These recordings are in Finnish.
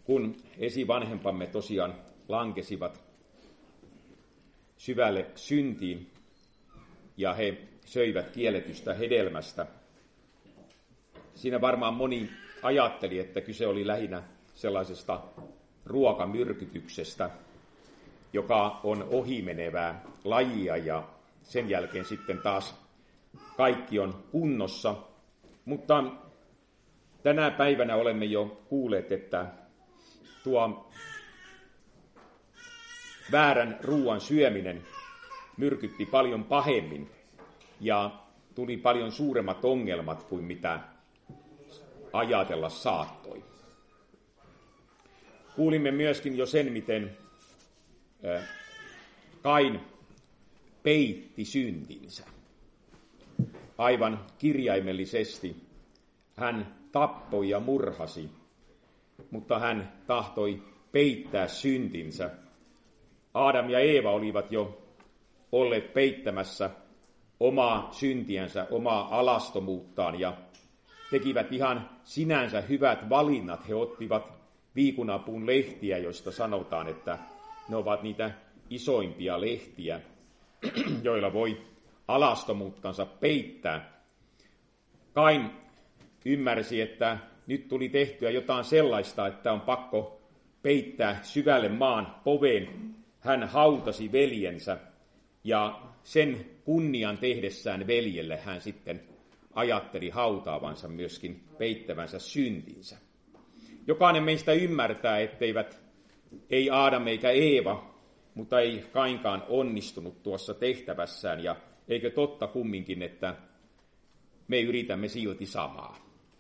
kun esivanhempamme tosiaan lankesivat syvälle syntiin ja he söivät kielletystä hedelmästä. Siinä varmaan moni ajatteli, että kyse oli lähinnä sellaisesta ruokamyrkytyksestä, joka on ohimenevää lajia ja sen jälkeen sitten taas kaikki on kunnossa. Mutta tänä päivänä olemme jo kuulleet, että tuo väärän ruoan syöminen myrkytti paljon pahemmin ja tuli paljon suuremmat ongelmat kuin mitä ajatella saattoi. Kuulimme myöskin jo sen, miten Kain peitti syntinsä. Aivan kirjaimellisesti hän tappoi ja murhasi, mutta hän tahtoi peittää syntinsä. Aadam ja Eeva olivat jo olleet peittämässä omaa syntiänsä, omaa alastomuuttaan ja tekivät ihan sinänsä hyvät valinnat. He ottivat viikunapuun lehtiä, joista sanotaan, että ne ovat niitä isoimpia lehtiä, joilla voi alastomuuttansa peittää. Kain ymmärsi, että nyt tuli tehtyä jotain sellaista, että on pakko peittää syvälle maan poveen. Hän hautasi veljensä ja sen kunnian tehdessään veljelle hän sitten ajatteli hautaavansa myöskin peittävänsä syntinsä. Jokainen meistä ymmärtää, ei Aadam eikä Eeva, mutta ei Kainkaan onnistunut tuossa tehtävässään, ja eikö totta kumminkin, että me yritämme silti samaa.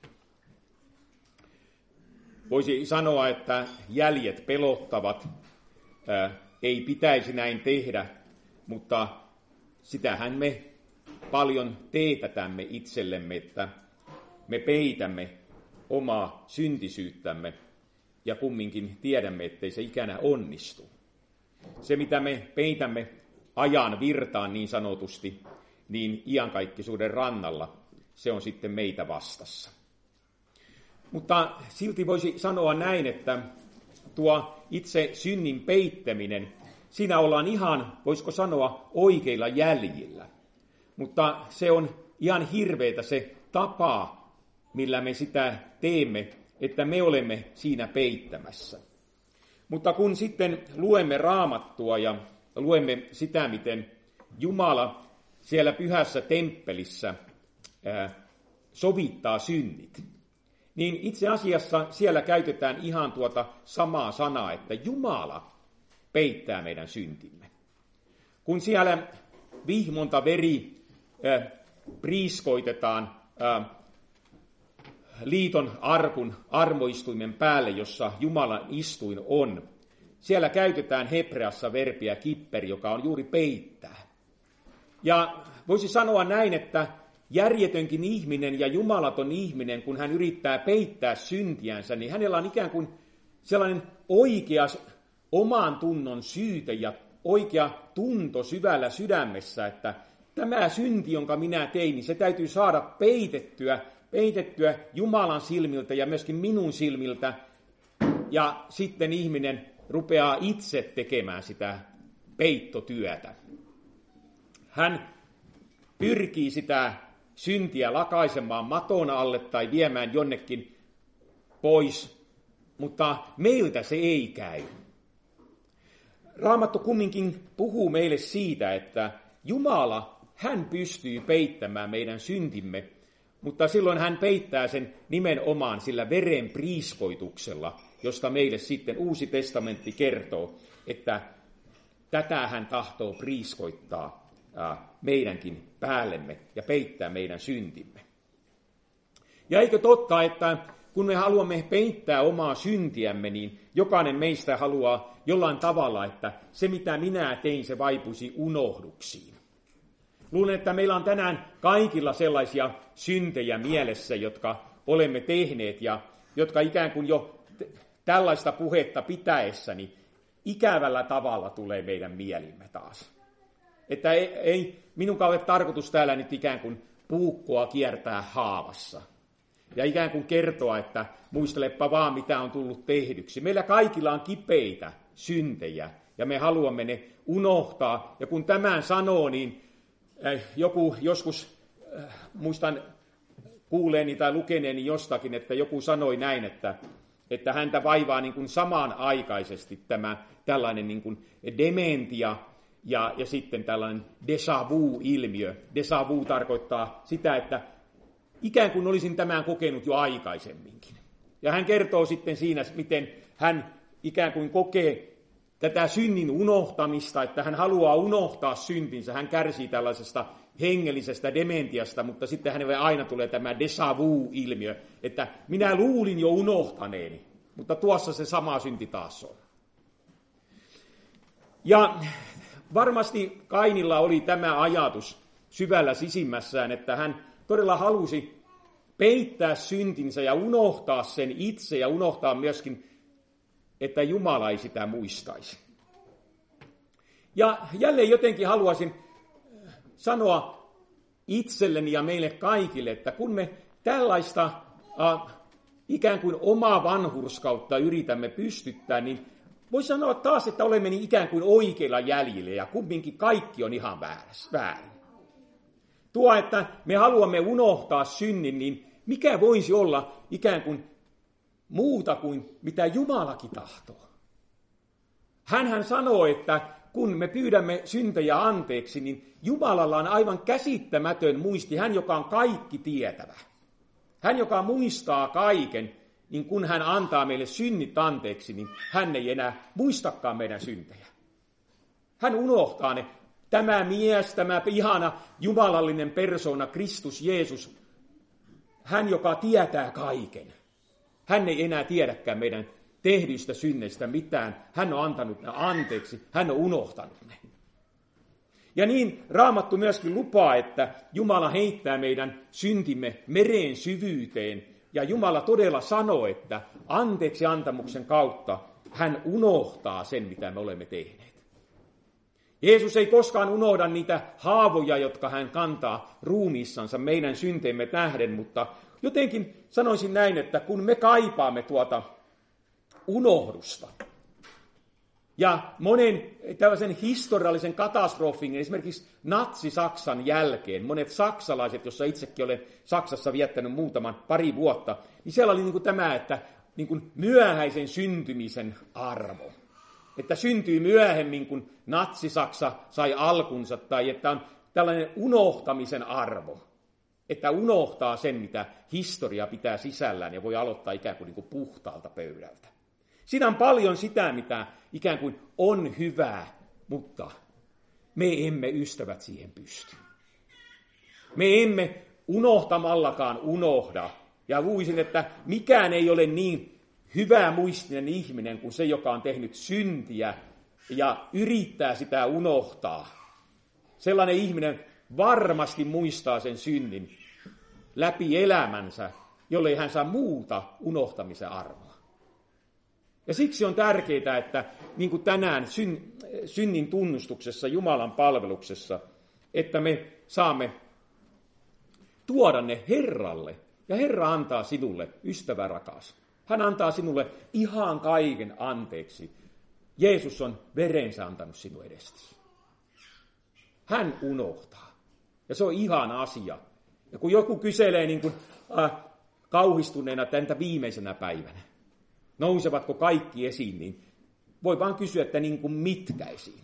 Voisi sanoa, että jäljet pelottavat, ei pitäisi näin tehdä, mutta sitähän me paljon teetätämme itsellemme, että me peitämme omaa syntisyyttämme ja kumminkin tiedämme, ettei se ikänä onnistu. Se, mitä me peitämme ajan virtaan niin sanotusti, niin iankaikkisuuden rannalla, se on sitten meitä vastassa. Mutta silti voisi sanoa näin, että tuo itse synnin peittäminen, siinä ollaan ihan, voisiko sanoa, oikeilla jäljillä. Mutta se on ihan hirveetä se tapa, millä me sitä teemme, että me olemme siinä peittämässä. Mutta kun sitten luemme Raamattua ja luemme sitä, miten Jumala siellä pyhässä temppelissä sovittaa synnit, niin itse asiassa siellä käytetään ihan tuota samaa sanaa, että Jumala peittää meidän syntimme. Kun siellä vihmonta veri priiskoitetaan liiton arkun armoistuimen päälle, jossa Jumalan istuin on, siellä käytetään hebreassa verbiä kipperi, joka on juuri peittää. Ja voisi sanoa näin, että järjetönkin ihminen ja jumalaton ihminen, kun hän yrittää peittää syntiänsä, niin hänellä on ikään kuin sellainen oikea oman tunnon syyte ja oikea tunto syvällä sydämessä, että tämä synti, jonka minä tein, niin se täytyy saada peitettyä Jumalan silmiltä ja myöskin minun silmiltä. Ja sitten ihminen rupeaa itse tekemään sitä peittotyötä. Hän pyrkii sitä syntiä lakaisemaan maton alle tai viemään jonnekin pois, mutta meiltä se ei käy. Raamattu kumminkin puhuu meille siitä, että Jumala, hän pystyy peittämään meidän syntimme, mutta silloin hän peittää sen nimenomaan sillä veren priiskoituksella, josta meille sitten Uusi testamentti kertoo, että tätä hän tahtoo priiskoittaa meidänkin päällemme ja peittää meidän syntimme. Ja eikö totta, että kun me haluamme peittää omaa syntiämme, niin jokainen meistä haluaa jollain tavalla, että se mitä minä tein, se vaipuisi unohduksiin. Luulen, että meillä on tänään kaikilla sellaisia syntejä mielessä, jotka olemme tehneet ja jotka ikään kuin jo tällaista puhetta pitäessäni ikävällä tavalla tulee meidän mielimme taas. Että ei minunkaan ole tarkoitus täällä nyt ikään kuin puukkoa kiertää haavassa. ja ikään kuin kertoa, että muistelepa vaan, mitä on tullut tehdyksi. Meillä kaikilla on kipeitä syntejä, ja me haluamme ne unohtaa. Ja kun tämän sanoo, niin joku joskus, muistan kuuleeni tai lukeneeni jostakin, että joku sanoi näin, että häntä vaivaa niin kuin samanaikaisesti tämä tällainen niin kuin dementia ja sitten tällainen déjà vu-ilmiö. Déjà vu tarkoittaa sitä, että ikään kuin olisin tämän kokenut jo aikaisemminkin. Ja hän kertoo sitten siinä, miten hän ikään kuin kokee tätä synnin unohtamista, että hän haluaa unohtaa syntinsä. Hän kärsii tällaisesta hengellisestä dementiasta, mutta sitten hänelle aina tulee tämä déjà vu-ilmiö, että minä luulin jo unohtaneeni, mutta tuossa se sama synti taas on. Ja varmasti Kainilla oli tämä ajatus syvällä sisimmässään, että hän todella halusi peittää syntinsä ja unohtaa sen itse ja unohtaa myöskin, että Jumala ei sitä muistaisi. Ja jälleen jotenkin haluaisin sanoa itselleni ja meille kaikille, että kun me tällaista ikään kuin omaa vanhurskautta yritämme pystyttää, niin voi sanoa taas, että olemme niin ikään kuin oikeilla jäljillä ja kumminkin kaikki on ihan väärin. Tuo, että me haluamme unohtaa synnin, niin mikä voisi olla ikään kuin muuta kuin mitä Jumalakin tahtoo. Hänhän sanoo, että kun me pyydämme syntejä anteeksi, niin Jumalalla on aivan käsittämätön muisti. Hän, joka on kaikki tietävä. Hän, joka muistaa kaiken, niin kun hän antaa meille synnit anteeksi, niin hän ei enää muistakaan meidän syntejä. Hän unohtaa ne. Tämä mies, tämä ihana jumalallinen persoona, Kristus Jeesus, hän, joka tietää kaiken. Hän ei enää tiedäkään meidän tehdyistä synneistä mitään. Hän on antanut ne anteeksi. Hän on unohtanut ne. Ja niin Raamattu myöskin lupaa, että Jumala heittää meidän syntimme mereen syvyyteen. Ja Jumala todella sanoo, että anteeksi antamuksen kautta hän unohtaa sen, mitä me olemme tehneet. Jeesus ei koskaan unohda niitä haavoja, jotka hän kantaa ruumiissansa meidän synteemme tähden, mutta jotenkin sanoisin näin, että kun me kaipaamme tuota unohdusta ja monen tällaisen historiallisen katastrofin, esimerkiksi natsi-Saksan jälkeen, monet saksalaiset, jossa itsekin olen Saksassa viettänyt pari vuotta, niin siellä oli niin kuin tämä, että niin kuin myöhäisen syntymisen arvo. Että syntyy myöhemmin, kun natsi-Saksa sai alkunsa, tai että on tällainen unohtamisen arvo. Että unohtaa sen, mitä historia pitää sisällään, ja voi aloittaa ikään kuin puhtaalta pöydältä. Siinä on paljon sitä, mitä ikään kuin on hyvää, mutta me emme ystävät siihen pysty. Me emme unohtamallakaan unohda. Ja luulisin, että mikään ei ole niin hyvä muistinen ihminen kuin se, joka on tehnyt syntiä ja yrittää sitä unohtaa. Sellainen ihminen varmasti muistaa sen synnin läpi elämänsä, jollei hän saa muuta unohtamisen arvoa. Ja siksi on tärkeää, että niin kuin tänään synnin tunnustuksessa, Jumalan palveluksessa, että me saamme tuoda ne Herralle. Ja Herra antaa sinulle, ystävä rakas. Hän antaa sinulle ihan kaiken anteeksi. Jeesus on verensä antanut sinun edestäsi. Hän unohtaa. Ja se on ihan asia. Ja kun joku kyselee niin kuin, kauhistuneena täntä viimeisenä päivänä, nousevatko kaikki esiin, niin voi vaan kysyä, että niin kuin mitkä esiin.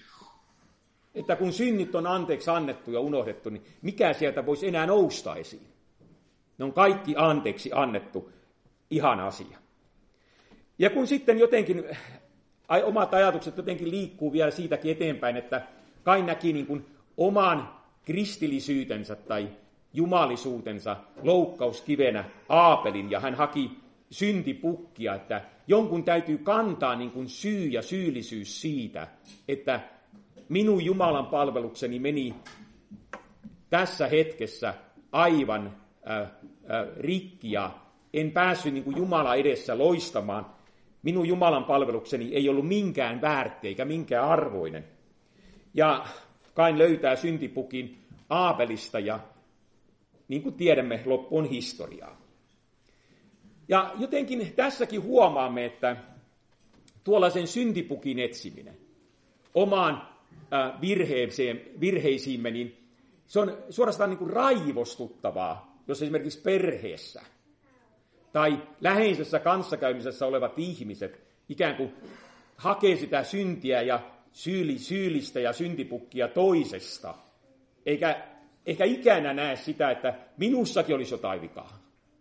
Että kun synnit on anteeksi annettu ja unohdettu, niin mikä sieltä voisi enää nousta esiin? Ne on kaikki anteeksi annettu. Ihan asia. Ja kun sitten jotenkin omat ajatukset jotenkin liikkuu vielä siitäkin eteenpäin, että Kain näki niin kuin oman kristillisyytensä tai jumalisuutensa loukkauskivenä Aapelin, ja hän haki syntipukkia, että jonkun täytyy kantaa niin kuin syy ja syyllisyys siitä, että minun Jumalan palvelukseni meni tässä hetkessä aivan rikki ja en päässyt niin kuin Jumala edessä loistamaan. Minun Jumalan palvelukseni ei ollut minkään väärti eikä minkään arvoinen. Ja Kain löytää syntipukin Aapelista ja niin kuin tiedämme, loppu on historiaa. Ja jotenkin tässäkin huomaamme, että tuollaisen syntipukin etsiminen omaan virheisiimme, niin se on suorastaan niin kuin raivostuttavaa, jos esimerkiksi perheessä tai läheisessä kanssakäymisessä olevat ihmiset ikään kuin hakee sitä syntiä ja syyllistä ja syntipukkia toisesta, eikä ikänä näe sitä, että minussakin olisi jotain vikaa.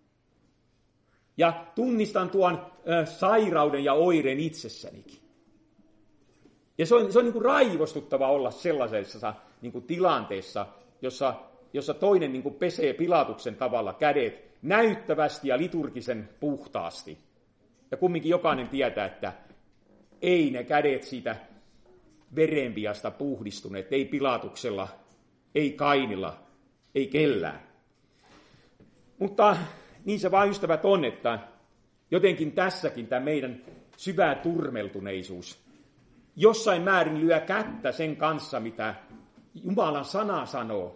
Ja tunnistan tuon sairauden ja oireen itsessänikin. Ja se on niin kuin raivostuttava olla sellaisessa niin kuin tilanteessa, jossa toinen niin kuin pesee Pilatuksen tavalla kädet näyttävästi ja liturgisen puhtaasti. Ja kumminkin jokainen tietää, että ei ne kädet siitä verenpiasta puhdistuneet, ei Pilatuksella, ei Kainilla, ei kellään. Mutta niin se vaan, ystävät, on, että jotenkin tässäkin tämä meidän syvä turmeltuneisuus jossain määrin lyö kättä sen kanssa, mitä Jumalan sana sanoo.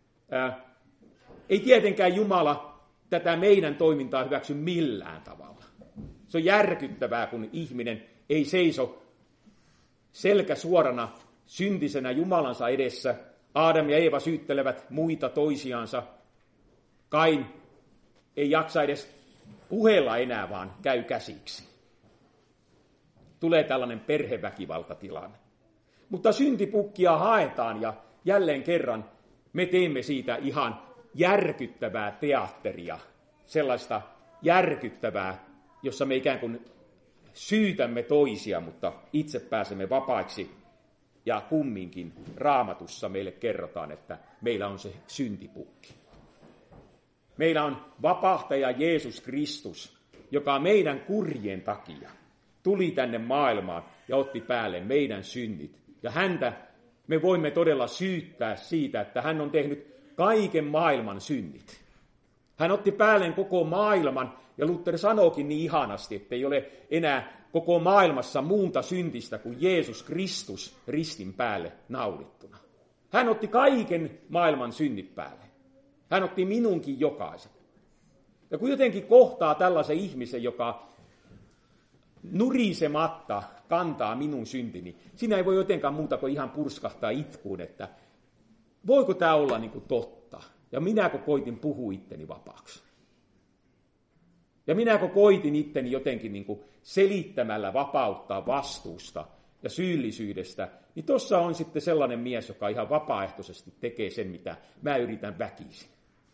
Ei tietenkään Jumala tätä meidän toimintaa hyväksy millään tavalla. Se on järkyttävää, kun ihminen ei seiso selkä suorana syntisenä Jumalansa edessä. Aadam ja Eeva syyttelevät muita toisiansa. Kain ei jaksa edes puheella enää, vaan käy käsiksi. Tulee tällainen perheväkivaltatilanne. Mutta syntipukkia haetaan ja jälleen kerran me teemme siitä ihan järkyttävää teatteria. Sellaista järkyttävää, jossa me ikään kuin syytämme toisia, mutta itse pääsemme vapaiksi. Ja kumminkin Raamatussa meille kerrotaan, että meillä on se syntipukki. Meillä on vapahtaja Jeesus Kristus, joka meidän kurjien takia tuli tänne maailmaan ja otti päälle meidän synnit. Ja häntä me voimme todella syyttää siitä, että hän on tehnyt kaiken maailman synnit. Hän otti päälleen koko maailman, ja Luther sanookin niin ihanasti, että ei ole enää koko maailmassa muuta syntistä kuin Jeesus Kristus ristin päälle naulittuna. Hän otti kaiken maailman synnit päälle. Hän otti minunkin jokaisen. Ja kun jotenkin kohtaa tällaisen ihmisen, joka nurisematta kantaa minun syntini, siinä ei voi jotenkaan muuta kuin ihan purskahtaa itkuun, että voiko tämä olla niin kuin totta? Ja minäkö koitin puhua itteni vapaaksi? Ja minäkö koitin itteni jotenkin niin kuin selittämällä vapauttaa vastuusta ja syyllisyydestä, niin tuossa on sitten sellainen mies, joka ihan vapaaehtoisesti tekee sen, mitä mä yritän väkisin.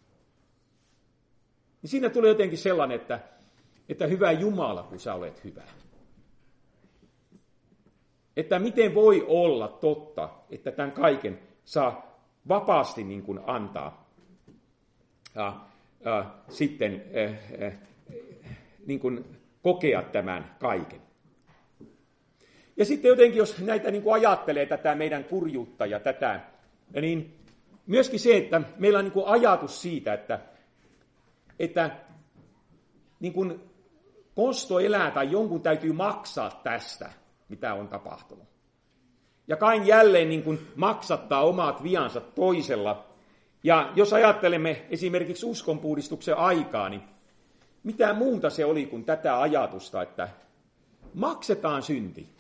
Niin siinä tulee jotenkin sellainen, että hyvä Jumala, kun sä olet hyvä. Että miten voi olla totta, että tämän kaiken saa vapaasti niin kuin antaa sitten niin kuin kokea tämän kaiken. Ja sitten jotenkin, jos näitä niin kuin ajattelee tätä meidän kurjuutta ja tätä, niin myöskin se, että meillä on niin kuin ajatus siitä, että niin kuin kosto elää tai jonkun täytyy maksaa tästä, mitä on tapahtunut. Ja Kain jälleen niin kuin maksattaa omat viansa toisella. Ja jos ajattelemme esimerkiksi uskonpuhdistuksen aikaa, niin mitä muuta se oli kuin tätä ajatusta, että maksetaan synti.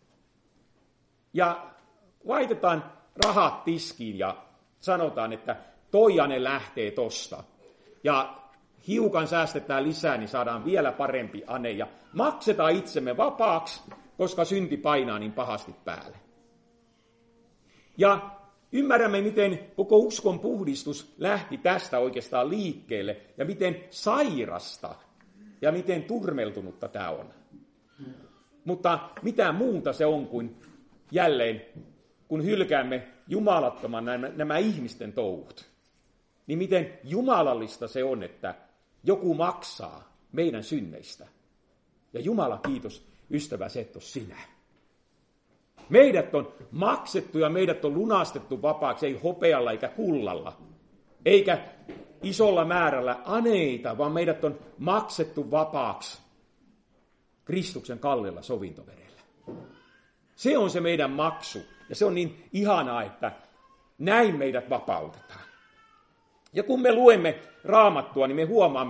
Ja laitetaan rahat tiskiin ja sanotaan, että toijanen lähtee tosta. Ja hiukan säästetään lisää, niin saadaan vielä parempi ane. Ja maksetaan itsemme vapaaksi, koska synti painaa niin pahasti päälle. Ja ymmärrämme, miten koko uskon puhdistus lähti tästä oikeastaan liikkeelle, ja miten sairasta ja miten turmeltunutta tämä on. Mutta mitä muuta se on kuin jälleen, kun hylkäämme jumalattoman nämä ihmisten touhut, niin miten jumalallista se on, että joku maksaa meidän synneistä. Ja Jumala, kiitos, ystävä, se et ole sinä. Meidät on maksettu ja meidät on lunastettu vapaaksi, ei hopealla eikä kullalla, eikä isolla määrällä aneita, vaan meidät on maksettu vapaaksi Kristuksen kalliilla sovintoverellä. Se on se meidän maksu, ja se on niin ihanaa, että näin meidät vapautetaan. Ja kun me luemme Raamattua, niin me huomaamme,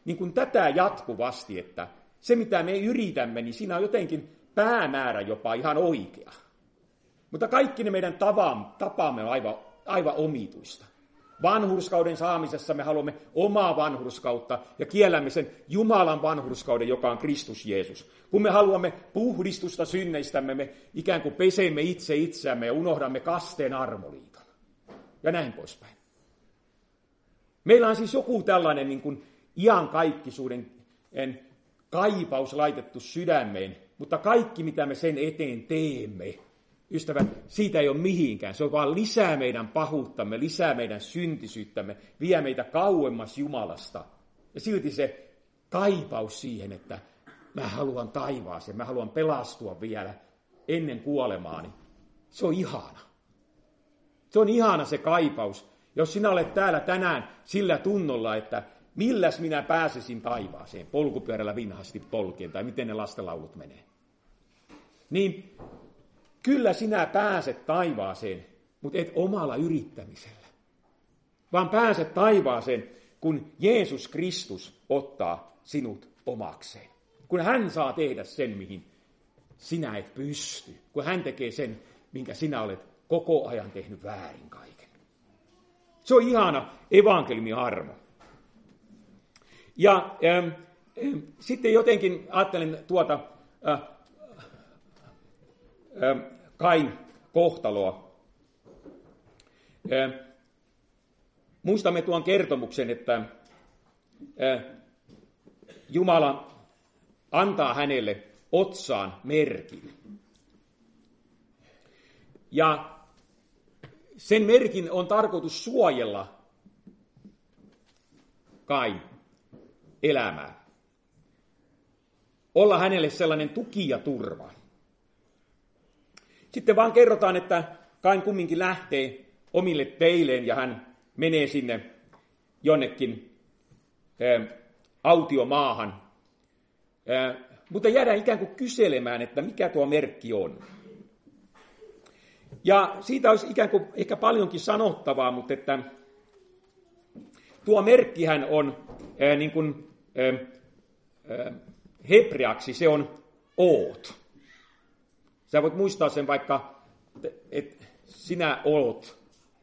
niin kuin tätä jatkuvasti, että se mitä me yritämme, niin siinä on jotenkin päämäärä jopa ihan oikea. Mutta kaikki ne meidän tapamme on aivan omituista. Vanhurskauden saamisessa me haluamme omaa vanhurskautta ja kiellämme sen Jumalan vanhurskauden, joka on Kristus Jeesus. Kun me haluamme puhdistusta synneistämme, me ikään kuin pesemme itse itseämme ja unohdamme kasteen armoliiton. Ja näin poispäin. Meillä on siis joku tällainen niin kuin iankaikkisuuden kaipaus laitettu sydämeen, mutta kaikki mitä me sen eteen teemme, ystävät, siitä ei ole mihinkään. Se on vaan lisää meidän pahuuttamme, lisää meidän syntisyyttämme, vie meitä kauemmas Jumalasta. Ja silti se kaipaus siihen, että mä haluan taivaaseen, mä haluan pelastua vielä ennen kuolemaani. Se on ihana. Se on ihana se kaipaus. Jos sinä olet täällä tänään sillä tunnolla, että milläs minä pääsisin taivaaseen, polkupyörällä vinhasti polkien, tai miten ne lastenlaulut menee, niin kyllä sinä pääset taivaaseen, mutta et omalla yrittämisellä, vaan pääset taivaaseen, kun Jeesus Kristus ottaa sinut omakseen. Kun hän saa tehdä sen, mihin sinä et pysty. Kun hän tekee sen, minkä sinä olet koko ajan tehnyt väärin kaiken. Se on ihana evankeliumin armo. Ja sitten jotenkin ajattelen tuota Kain kohtaloa. Muistamme tuon kertomuksen, että Jumala antaa hänelle otsaan merkin. Ja sen merkin on tarkoitus suojella Kain elämää. Olla hänelle sellainen tuki ja turva. Sitten vaan kerrotaan, että Kain kumminkin lähtee omille teilleen ja hän menee sinne jonnekin autiomaahan. Mutta jäädään ikään kuin kyselemään, että mikä tuo merkki on. Ja siitä olisi ikään kuin ehkä paljonkin sanottavaa, mutta että tuo merkkihän on niin kuin hebreaksi, se on oot. Sä voit muistaa sen vaikka, että sinä oot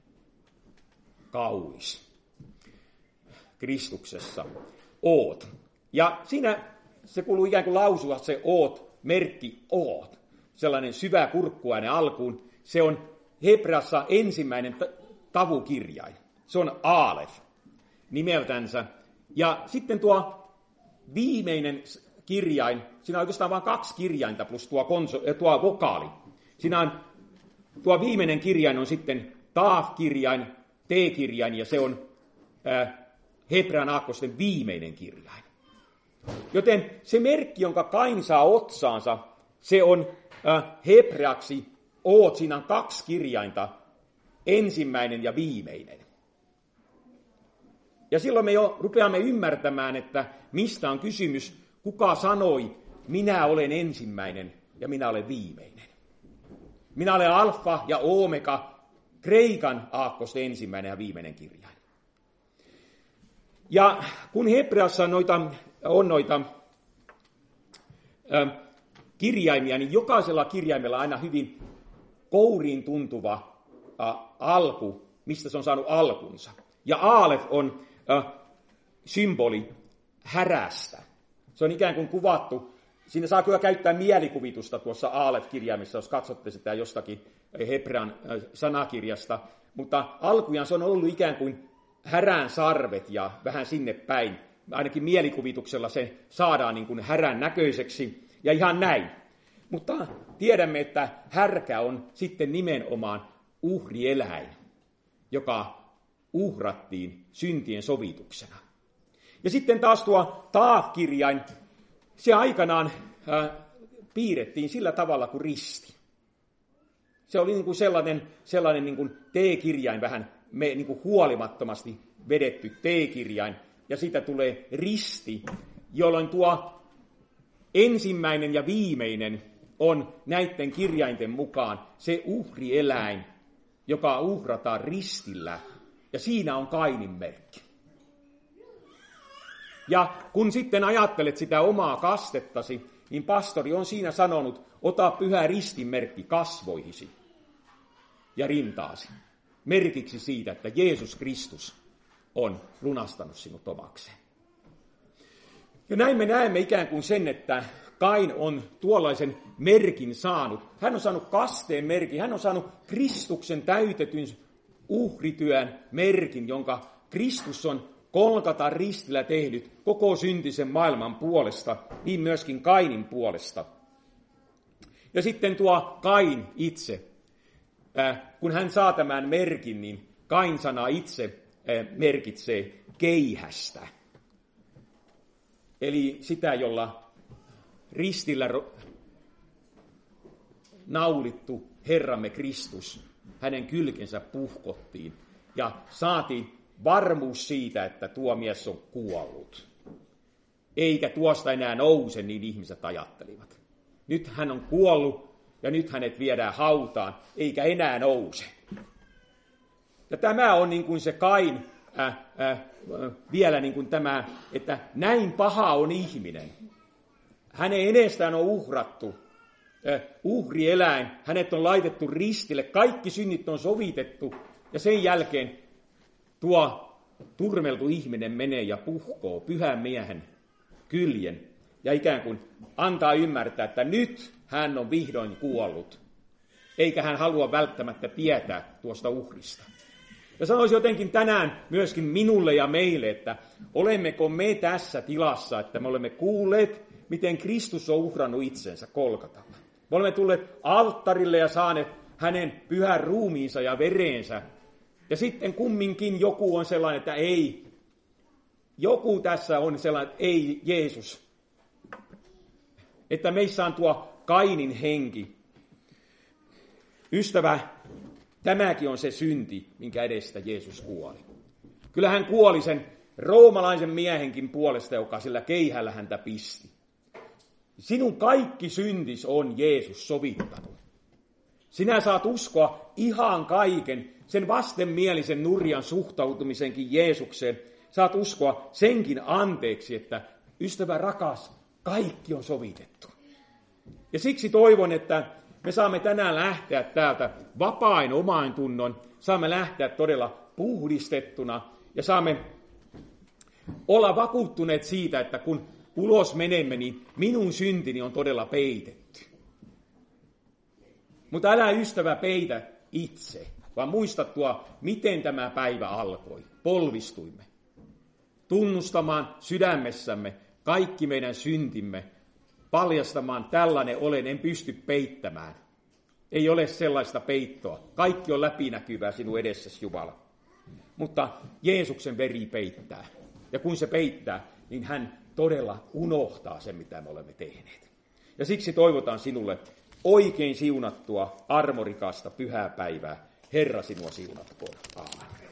kaunis Kristuksessa. Oot. Ja siinä se kuuluu ikään kuin lausua se oot, merkki oot. Sellainen syvä kurkkuaine alkuun. Se on hebreassa ensimmäinen tavukirjain. Se on Aalef nimeltänsä. Ja sitten tuo viimeinen kirjain, siinä on oikeastaan vain 2 kirjainta plus tuo vokaali. Siinä on, tuo viimeinen kirjain on sitten Taaf-kirjain, T-kirjain, ja se on hebrean aakkosten viimeinen kirjain. Joten se merkki, jonka Kain saa otsaansa, se on hebreaksi oot, siinä on 2 kirjainta, ensimmäinen ja viimeinen. Ja silloin me jo rupeamme ymmärtämään, että mistä on kysymys, kuka sanoi, minä olen ensimmäinen ja minä olen viimeinen. Minä olen alfa ja omega, kreikan aakkosten ensimmäinen ja viimeinen kirjain. Ja kun hebreassa on noita kirjaimia, niin jokaisella kirjaimella on aina hyvin kouriin tuntuva alku, mistä se on saanut alkunsa. Ja Aalef on symboli härästä. Se on ikään kuin kuvattu. Siinä saa kyllä käyttää mielikuvitusta tuossa Aalef-kirjaimissa, jos katsotte sitä jostakin hebrean sanakirjasta. Mutta alkujaan se on ollut ikään kuin härän sarvet ja vähän sinne päin. Ainakin mielikuvituksella se saadaan niin kuin härän näköiseksi ja ihan näin. Mutta tiedämme, että härkä on sitten nimenomaan uhrieläin, joka uhrattiin syntien sovituksena. Ja sitten taas tuo Taaf-kirjain, se aikanaan piirrettiin sillä tavalla kuin risti. Se oli niin kuin sellainen niin kuin T-kirjain, vähän niin kuin huolimattomasti vedetty T-kirjain, ja siitä tulee risti, jolloin tuo ensimmäinen ja viimeinen on näiden kirjainten mukaan se uhrieläin, joka uhrataan ristillä, ja siinä on Kainin merkki. Ja kun sitten ajattelet sitä omaa kastettasi, niin pastori on siinä sanonut, ota pyhä ristinmerkki kasvoihisi ja rintaasi. Merkiksi siitä, että Jeesus Kristus on lunastanut sinut omakseen. Ja näin me näemme ikään kuin sen, että Kain on tuollaisen merkin saanut. Hän on saanut kasteen merkin, hän on saanut Kristuksen täytetyn uhrityön merkin, jonka Kristus on Golgatan ristillä tehnyt koko syntisen maailman puolesta, niin myöskin Kainin puolesta. Ja sitten tuo Kain itse, kun hän saa tämän merkin, niin Kain-sana itse merkitsee keihästä. Eli sitä, jolla ristillä naulittu Herramme Kristus, hänen kylkensä puhkottiin ja saatiin varmuus siitä, että tuo mies on kuollut. Eikä tuosta enää nouse, niin ihmiset ajattelivat. Nyt hän on kuollut ja nyt hänet viedään hautaan, eikä enää nouse. Ja tämä on niin kuin se Kain, vielä niin kuin tämä, että näin paha on ihminen. Hänen edestään on uhrattu uhrieläin, hänet on laitettu ristille, kaikki synnit on sovitettu ja sen jälkeen tuo turmeltu ihminen menee ja puhkoo pyhän miehen kyljen ja ikään kuin antaa ymmärtää, että nyt hän on vihdoin kuollut, eikä hän halua välttämättä tietää tuosta uhrista. Ja sanoisin jotenkin tänään myöskin minulle ja meille, että olemmeko me tässä tilassa, että me olemme kuulleet, miten Kristus on uhrannut itsensä Golgatalla. Me olemme tulleet alttarille ja saaneet hänen pyhän ruumiinsa ja vereensä. Ja sitten kumminkin joku on sellainen, että ei. Joku tässä on sellainen, että ei Jeesus. Että meissä on tuo Kainin henki. Ystävä, tämäkin on se synti, minkä edestä Jeesus kuoli. Kyllä hän kuoli sen roomalaisen miehenkin puolesta, joka sillä keihällä häntä pisti. Sinun kaikki syntis on Jeesus sovittanut. Sinä saat uskoa ihan kaiken, sen vastenmielisen nurjan suhtautumisenkin Jeesukseen. Saat uskoa senkin anteeksi, että ystävä rakas, kaikki on sovitettu. Ja siksi toivon, että me saamme tänään lähteä täältä vapain omaintunnon, saamme lähteä todella puhdistettuna ja saamme olla vakuuttuneet siitä, että kun ulos menemme, niin minun syntini on todella peitetty. Mutta älä ystävä peitä itse, vaan muista tuo, miten tämä päivä alkoi. Polvistuimme. Tunnustamaan sydämessämme kaikki meidän syntimme, paljastamaan tällainen olen, en pysty peittämään. Ei ole sellaista peittoa. Kaikki on läpinäkyvää sinun edessäsi, Jumala. Mutta Jeesuksen veri peittää. Ja kun se peittää, niin hän todella unohtaa sen, mitä me olemme tehneet. Ja siksi toivotan sinulle oikein siunattua, armorikasta, pyhää päivää. Herra sinua siunatkoon. Aamen.